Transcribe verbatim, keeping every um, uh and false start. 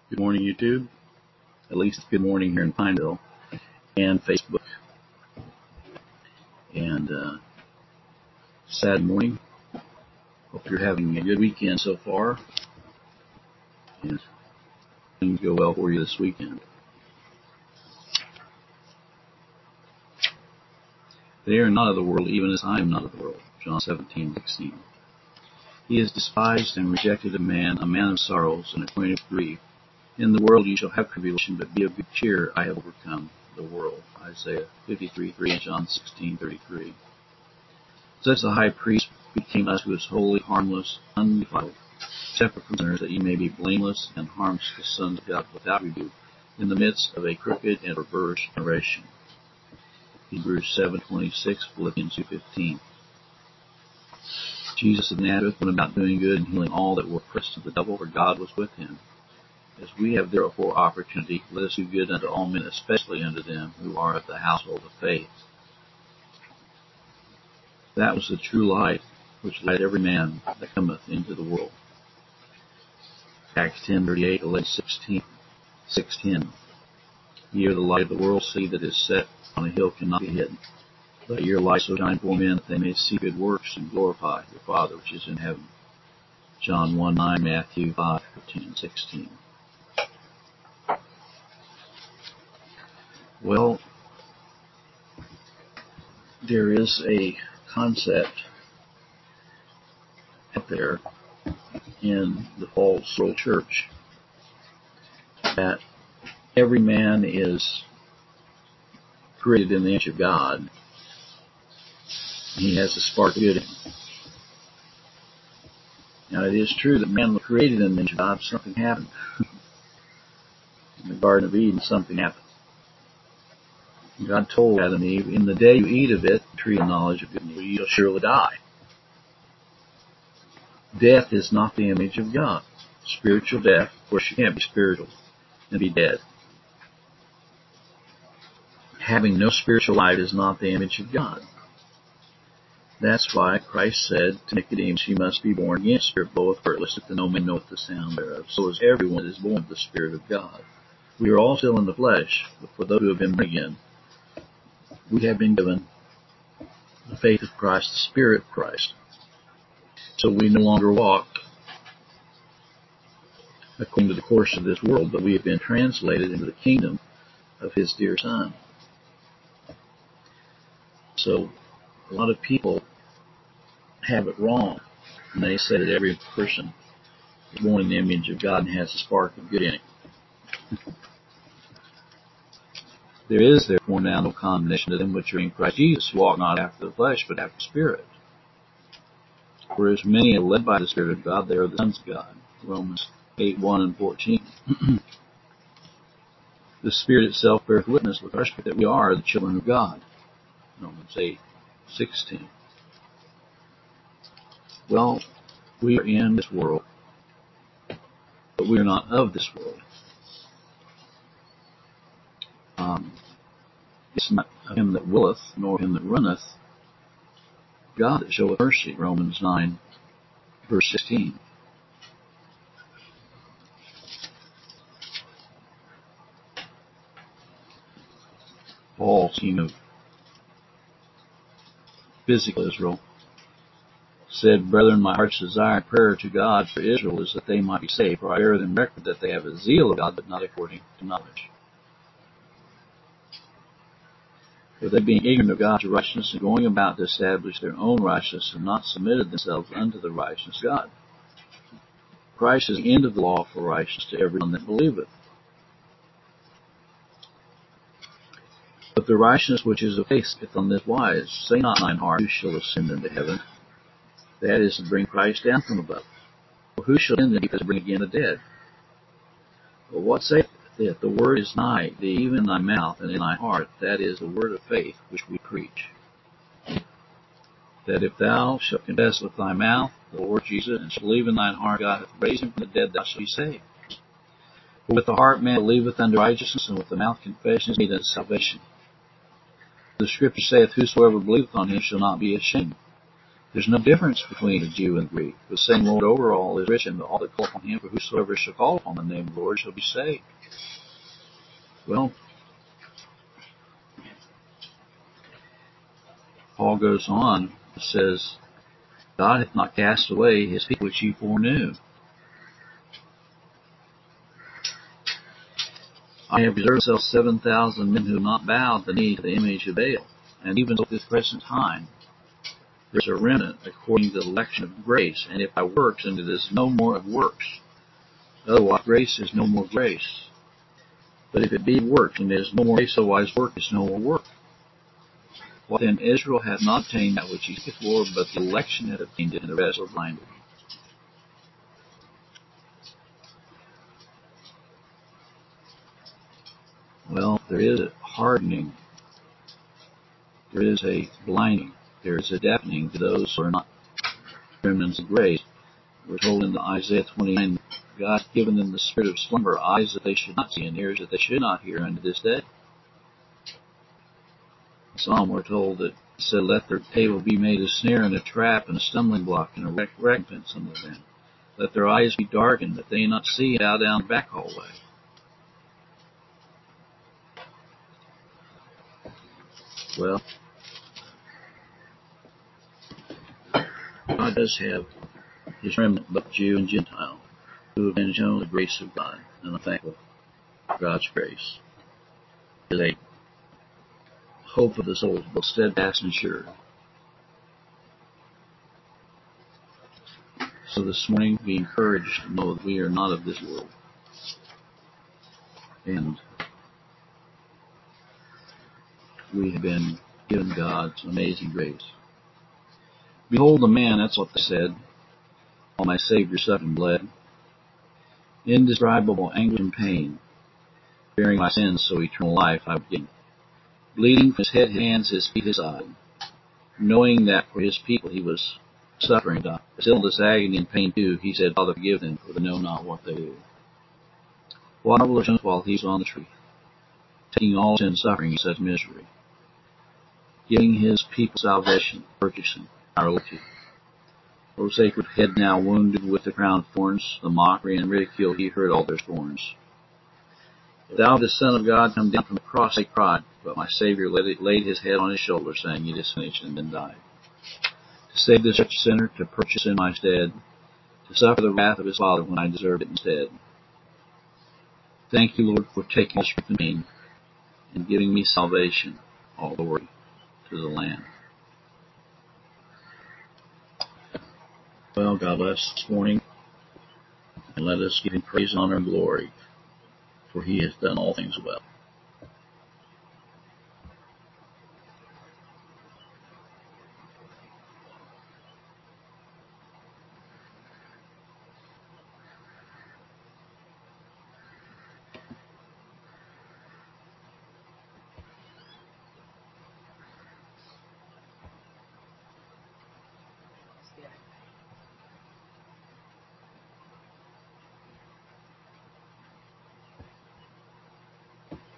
Good morning, YouTube. At least it's good morning here in Pineville and Facebook. And uh, sad morning. Hope you're having a good weekend so far. And things go well for you this weekend. They are not of the world, even as I am not of the world. John seventeen sixteen. He is despised and rejected of man, a man of sorrows and acquainted with grief. In the world you shall have tribulation, but be of good cheer. I have overcome the world. Isaiah fifty-three three and John sixteen thirty-three. Such the high priest became us who is holy, harmless, undefiled, separate from sinners, that ye may be blameless and harmless, the sons of God, without rebuke, in the midst of a crooked and perverse generation. Hebrews seven twenty-six, Philippians two fifteen. Jesus of Nazareth went about doing good and healing all that were oppressed of the devil, for God was with him. As we have therefore opportunity, let us do good unto all men, especially unto them who are of the household of faith. That was the true light, which light every man that cometh into the world. Acts ten thirty-eight, eleven sixteen, six ten. Ye are the light of the world. See that is set on a hill cannot be hidden. Let your light so shine before men that they may see good works and glorify your Father which is in heaven. John one nine, Matthew five fifteen and sixteen. Well, there is a concept out there in the false world church that every man is created in the image of God. He has a spark of good in him. Now, it is true that man was created in the image of God. Something happened. In the Garden of Eden, something happened. God told Adam and Eve, in the day you eat of it, the tree of knowledge of good and evil, you shall surely die. Death is not the image of God. Spiritual death, of course, you can't be spiritual and be dead. Having no spiritual life is not the image of God. That's why Christ said to Nicodemus, you must be born again. Spirit bloweth where it listeth, and no man knoweth the sound thereof. So is everyone that is born of the Spirit of God. We are all still in the flesh, but for those who have been born again, we have been given the faith of Christ, the Spirit of Christ. So we no longer walk according to the course of this world, but we have been translated into the kingdom of His dear Son. So a lot of people have it wrong, and they say that every person is born in the image of God and has a spark of good in it. There is therefore now no condemnation to them which are in Christ Jesus, who walk not after the flesh, but after the Spirit. For as many are led by the Spirit of God, they are the sons of God. Romans eight one and fourteen. The Spirit itself beareth witness with our spirit that we are the children of God. Romans eight sixteen. Well, we are in this world, but we are not of this world. Um, it's not him that willeth, nor him that runneth, God that showeth mercy. Romans nine, verse sixteen. Paul, speaking of physical Israel, said, Brethren, my heart's desire and prayer to God for Israel is that they might be saved, for I bear them record that they have a zeal of God, but not according to knowledge. For they being ignorant of God's righteousness and going about to establish their own righteousness, have not submitted themselves unto the righteousness of God. Christ is the end of the law for righteousness to every one that believeth. But the righteousness which is of faith is on this wise, say not in thine heart, who shall ascend into heaven? That is to bring Christ down from above. For who shall ascend into heaven to bring again the dead? But what saith it? The word is nigh thee, even in thy mouth and in thy heart. That is the word of faith which we preach. That if thou shalt confess with thy mouth the Lord Jesus, and shalt believe in thine heart God hath raised him from the dead, thou shalt be saved. For with the heart man believeth unto righteousness, and with the mouth confession is made unto salvation. The Scripture saith, Whosoever believeth on him shall not be ashamed. There's no difference between the Jew and the Greek. The same Lord over all is rich in all that call upon him, for whosoever shall call upon the name of the Lord shall be saved. Well, Paul goes on and says, God hath not cast away his people which ye foreknew. I have reserved myself seven thousand men who have not bowed the knee to the image of Baal. And even at this present time, there is a remnant according to the election of grace. And if by works, and it is no more of works. Otherwise, grace is no more grace. But if it be works, and it is no more grace, otherwise work is no more work. What then Israel hath not obtained that which he seeketh for, but the election hath obtained it, and the rest are blinded. Well, there is a hardening. There is a blinding. There is a deafening to those who are not remnants of grace. We're told in Isaiah twenty-nine, God hath given them the spirit of slumber, eyes that they should not see, and ears that they should not hear unto this day. In Psalm we're told that it said, let their table be made a snare and a trap and a stumbling block and a recompense unto them. Let their eyes be darkened, that they not see, and bow down the back hallway. Well, God does have his remnant, both Jew and Gentile, who have been shown the grace of God, and I'm thankful for God's grace. It is a hope of the soul, both steadfast and sure. So this morning, be encouraged to know that we are not of this world. And we have been given God's amazing grace. Behold the man, that's what they said, while my Savior suffered and bled. Indescribable anguish and pain, bearing my sins so eternal life I would gain. Bleeding from his head, his hands, his feet, his side, knowing that for his people he was suffering, God. Still this agony and pain too, he said, Father, forgive them, for they know not what they do. What marvelous while he was on the tree, taking all sin, suffering, and such misery, giving his people salvation, purchasing our liberty. O sacred head now wounded with the crown of thorns, the mockery and ridicule, he heard all their scorns. If thou, the Son of God, come down from the cross, they cried, but my Savior laid his head on his shoulder, saying, it is finished, and then died. To save this wretched sinner, to purchase in my stead, to suffer the wrath of his Father when I deserved it instead. Thank you, Lord, for taking this from me and giving me salvation. All glory to the Lamb. Well, God bless this morning, and let us give him praise, honor, and glory, for he has done all things well.